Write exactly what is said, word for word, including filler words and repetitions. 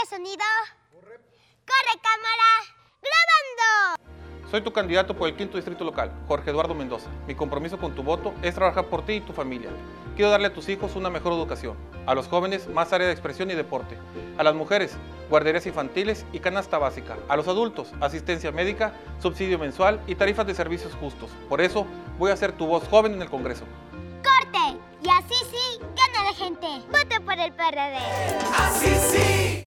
sonido. Corre. Corre, cámara. ¡Grabando! Soy tu candidato por el quinto distrito local, Jorge Eduardo Mendoza. Mi compromiso con tu voto es trabajar por ti y tu familia. Quiero darle a tus hijos una mejor educación, a los jóvenes más área de expresión y deporte, a las mujeres guarderías infantiles y canasta básica, a los adultos asistencia médica, subsidio mensual y tarifas de servicios justos. Por eso voy a ser tu voz joven en el Congreso. ¡Corte! Y así sí, gana la gente. Vote por el P R D. Así sí.